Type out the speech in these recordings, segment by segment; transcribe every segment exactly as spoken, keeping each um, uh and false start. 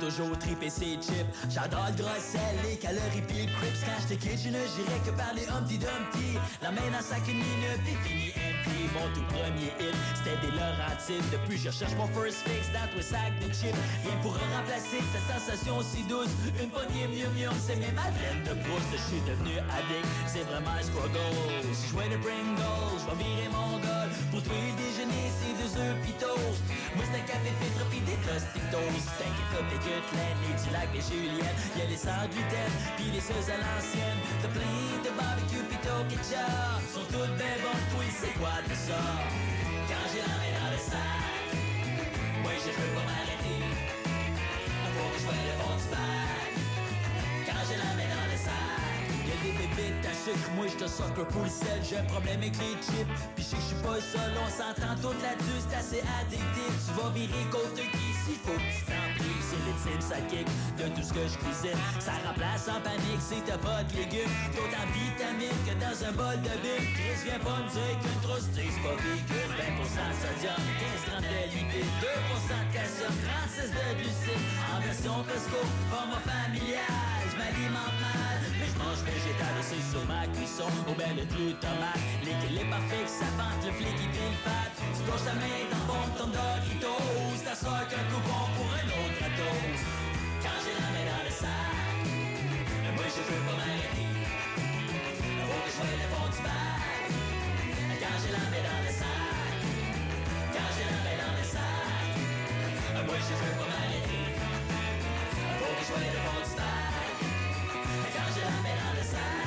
toujours trippé ses chips. J'adore le Drossel, les calories pis le Crips. Quand j'étais kid, je ne j'irais que par les Humpty Dumpty. La main dans sac une minute, et fini empty. Mon tout premier hit, c'était des Laurentides. Depuis je cherche mon first fix dans tous sac de chips. Rien pour remplacer cette sensation si douce. Une poignée mieux mieux, c'est mes madeleines de brousse. Je suis devenu addict, c'est vraiment un struggle. Si je jouais de Pringles, je vais virer mon goal. Pour tous les déjeuners, c'est deux œufs pis toast. Moi c'est un café filtre pis des tostitos. T'inquiète pas, t'es good, les du lac des Juliette. Y'a les sans gluten, pis les sauces à l'ancienne. T'as plein de barbecue pis ton ketchup. Sont toutes ben bonnes, toi c'est quoi de ça? Quand j'ai la main dans le sac, moi je veux pas m'arrêter. Faut que je vois le fond du bac. Quand j'ai la main dans le sac, y'a des bébites à sucre, moi j'te sucker pour le sel. J'ai un problème avec les chips, pis je sais que j'suis pas seul. On s'entend toute là-dessus, c'est assez addictif. Tu vas virer côté qui s'il faut que tu t'en prives. C'est l'ultime sidekick de tout ce que je cuisine. Ça remplace en panique si t'as pas de légumes. D'autant vitamines que dans un bol de bile. Chris vient pas me dire qu'une trousse-tée c'est pas véhicule. Vingt pour cent de sodium, quinze grammes de lipides, deux pour cent de calcium, trente-six de glucides. En version Costco, format familial. J'm'alimente mal, mais j'mange végétal et c'est sur ma cuisson. Au bel de plus tomate, l'équilibre parfait, ça vente le flic et puis le fat. Tu plonges ta main dans le fond de ton Doritos. T'assois qu'un coupon pour un autre gratos. Quand j'ai la main dans le sac, moi je peux pas m'arrêter. Faut que je voie le fond du bac. Quand j'ai la main dans le sac, quand j'ai la main dans le sac, moi je peux pas m'arrêter. Faut que je voie le fond du bac. Quand j'ai la main dans le sac.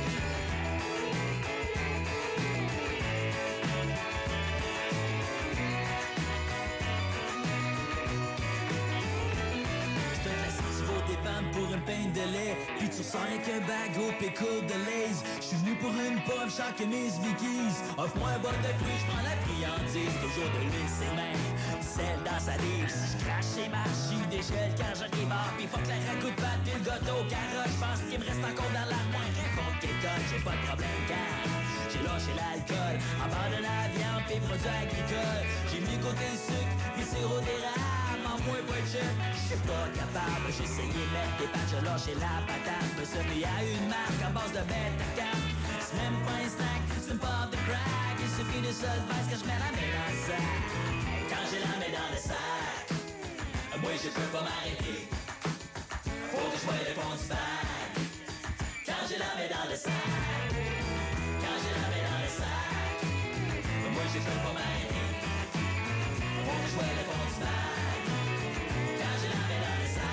Des pannes pour une pinte de lait, puis tu ressors avec un bag au pickle de Lays. J'suis venu pour une pomme, chaque mes Vickies. Offre-moi un bol de fruits, j'prends la friandise. Toujours de l'huile, c'est même celle dans sa livre. Si j'crache chez Marchi, déchelle quand j'arrive à. Pis fuck la ragoût de pâte, pis le gâteau au carotte. J'pense qu'il me reste encore dans l'armoire. Réponds qu'étonne, j'ai pas de problème car j'ai lâché l'alcool, abandonné la viande, pis produits agricoles. J'ai mis côté le sucre, pis sirop d'érable. En moins pas de chef, j'suis pas capable. J'ai essayé de mettre des pattes, j'ai lâché la patate. Me suis mis à une marque à base de bêta-cap. C'est même pas un snack, c'est une pop de crack. Il suffit de seul vice que j'mets la main dans le sac. Quand j'ai la main dans le sac, moi je peux pas m'arrêter. Faut que je voie le fond du bac. Quand j'ai la main dans le sac, quand j'ai la main dans le sac, moi je peux pas m'arrêter. Faut que je voie le fond du bac. Quand j'ai la main dans le sac.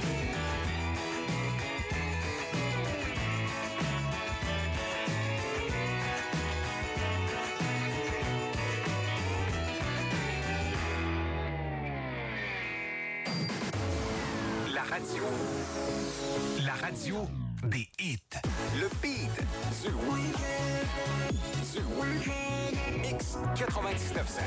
La radio. La radio des hits. Le beat du week-end. Du week-end. Mix quatre-vingt-dix-neuf cents.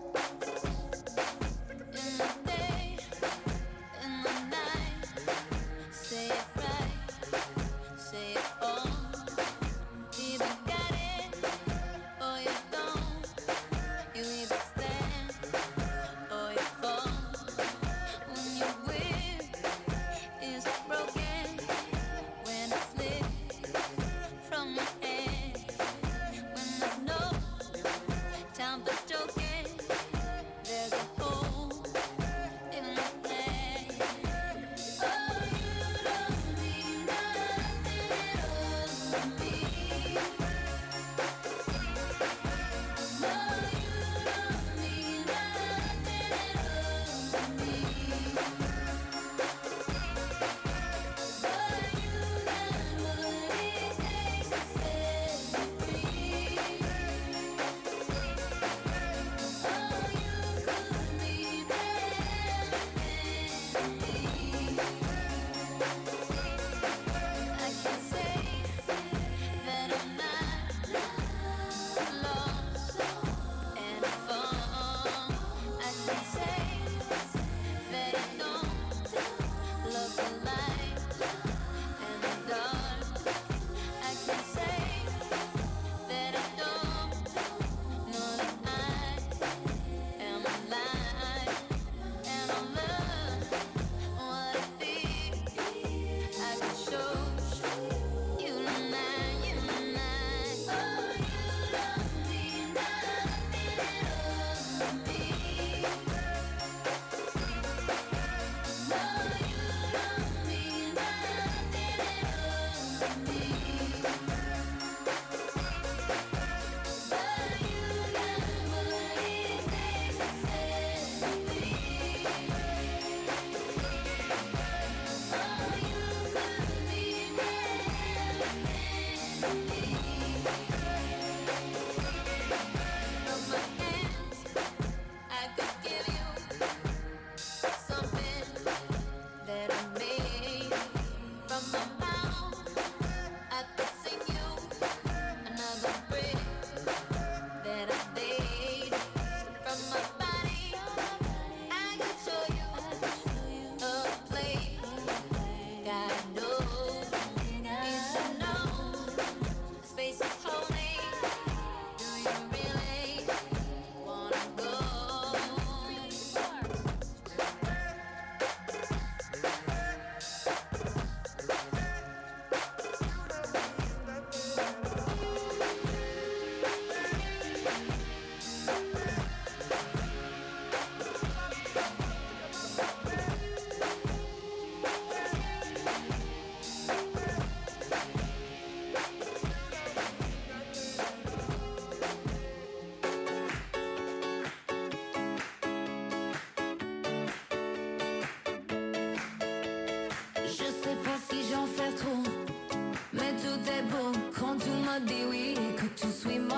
In the day, in the night,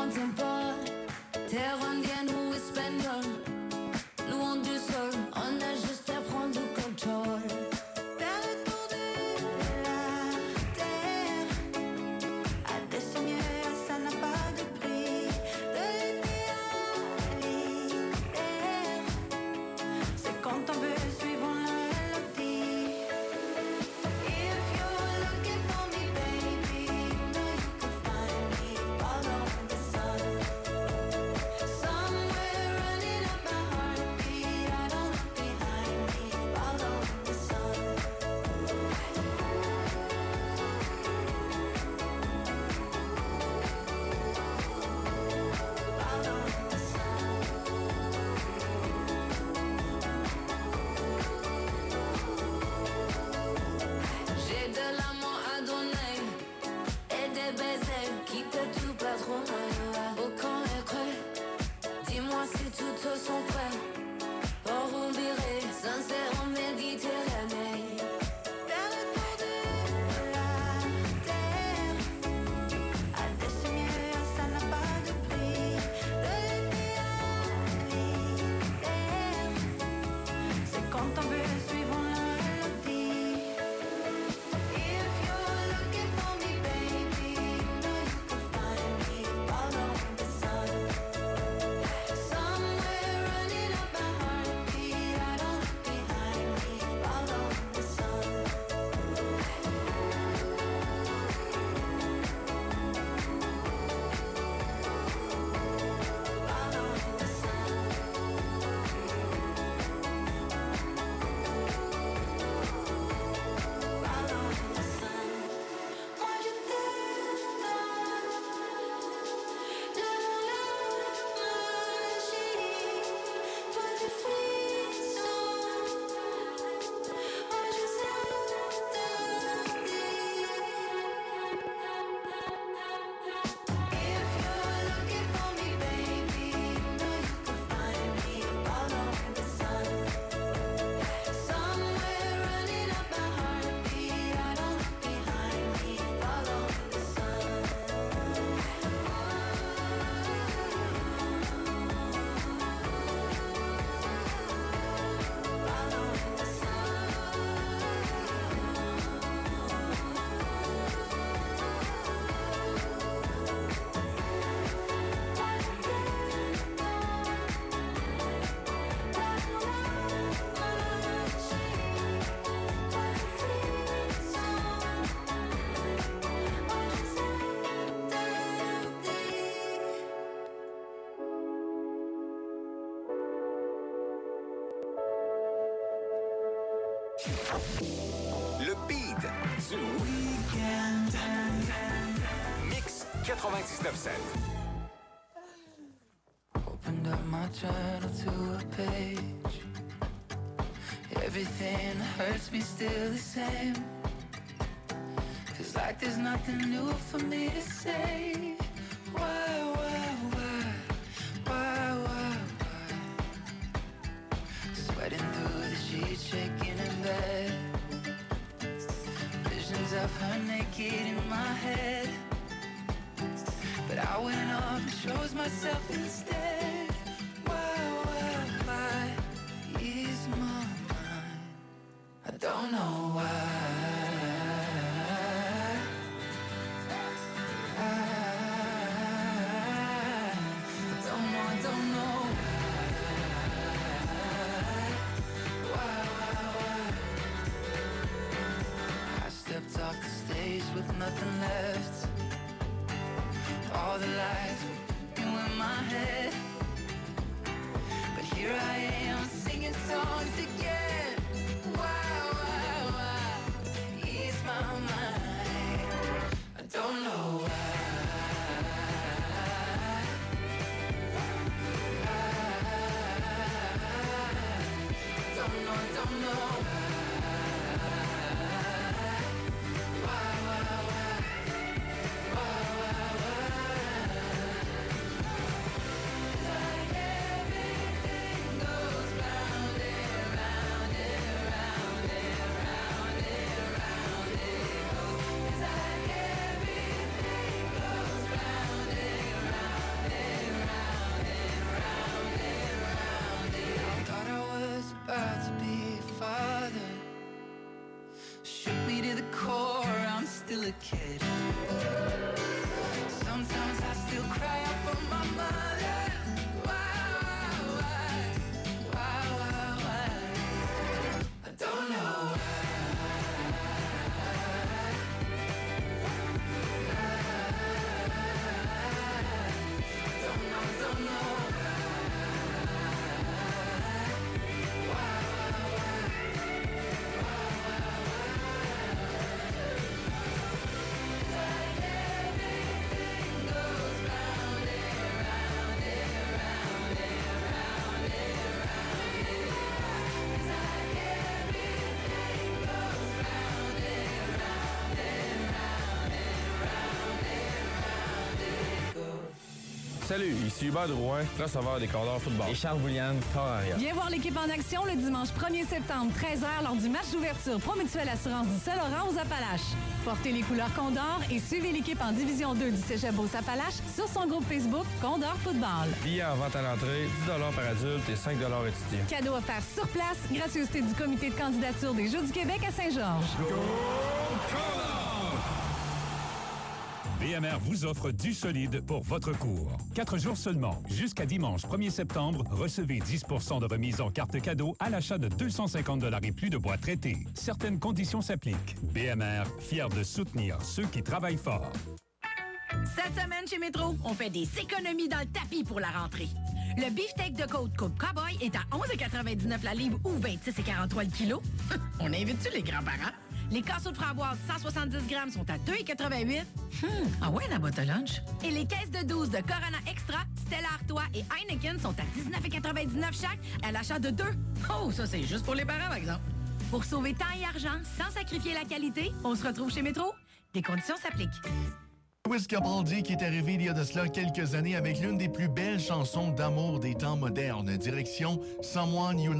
t'aime pas. Terre indienne ou espagnole, loin du sol, on a juste à prendre le contrôle. Faire le tour de la terre, à descendre, ça n'a pas de prix. De l'été à l'hiver, c'est quand on veut suivre la mélodie. If you're looking for me, baby, you know you can find me. Follow the sun. Somewhere running up my heartbeat, I don't look behind me. Follow the sun. Follow the sun. J'ai de l'amour à donner et des baisers qui te tuent pas trop mal. Aucun regret, dis-moi si toutes sont prêts pour oublier, sincère en Méditerranée. Faire le tour de la terre, à descendre, ça n'a pas de prix. De l'été à l'hiver, c'est quand on veut suivre la mélodie. If you're looking for me, baby, you know you can find me. Follow the sun. Somewhere running up my heartbeat, I don't look behind me. Follow the sun. Follow the sun. Follow the sun. Moi je t'aime, le monde la magie, toi tu frissons, moi je If you're looking for me, baby, you know you can find me. Follow the sun. Somewhere running up my heartbeat, I don't look behind me. Follow the sun. Follow the Le beat du week-end. Mix quatre-vingt-dix-neuf sept. Opened up my journal to a page. Everything that hurts me still the same. Feels like there's nothing new for me to say. Why, why, why, why, why, why? Sweating through the sheets, shaking in bed. Visions of her naked in my head. But I went off and chose myself instead. Why, why, why is my mind? I don't know why. I, I don't know, I don't know why. Why, why, why? I stepped off the stage with nothing left. All the lights were in my head, but here I am singing songs again. Why, why, why ease my mind? I don't know why. I don't know, I don't know why, why, why, why, why, why? Like everything goes round and round and round and round and round it goes. It's like everything goes round and round kid. Sometimes I still cry out for my mother. Why, why, why, why, why? I don't know why. Don't know, don't know. Salut, ici Hubert Drouin, receveur des Condors Football. Et Charles Bouliane, corps arrière. Viens voir l'équipe en action le dimanche premier septembre, treize heures, lors du match d'ouverture Promutuelle Assurance du Saint-Laurent aux Appalaches. Portez les couleurs Condor et suivez l'équipe en Division deux du Cégep aux Appalaches sur son groupe Facebook Condor Football. Billets en vente à l'entrée, dix dollars par adulte et cinq dollars étudiants. Cadeau offert sur place, gracieuseté du comité de candidature des Jeux du Québec à Saint-Georges. Go Condor! B M R vous offre du solide pour votre cours. Quatre jours seulement. Jusqu'à dimanche premier septembre, recevez dix pour cent de remise en carte cadeau à l'achat de deux cent cinquante dollars et plus de bois traité. Certaines conditions s'appliquent. B M R, fier de soutenir ceux qui travaillent fort. Cette semaine chez Métro, on fait des économies dans le tapis pour la rentrée. Le beefsteak de côte Coupe Cowboy est à onze quatre-vingt-dix-neuf la livre ou vingt-six quarante-trois le kilo. On invite-tu les grands-parents? Les casseaux de framboise cent soixante-dix grammes sont à deux quatre-vingt-huit. Hmm, ah ouais, la boîte à lunch. Et les caisses de douze de Corona Extra, Stella Artois et Heineken sont à dix-neuf quatre-vingt-dix-neuf chaque à l'achat de deux. Oh, ça, c'est juste pour les parents, par exemple. Pour sauver temps et argent sans sacrifier la qualité, on se retrouve chez Métro. Des conditions s'appliquent. Lewis Capaldi qui est arrivé il y a de cela quelques années avec l'une des plus belles chansons d'amour des temps modernes. Direction Someone You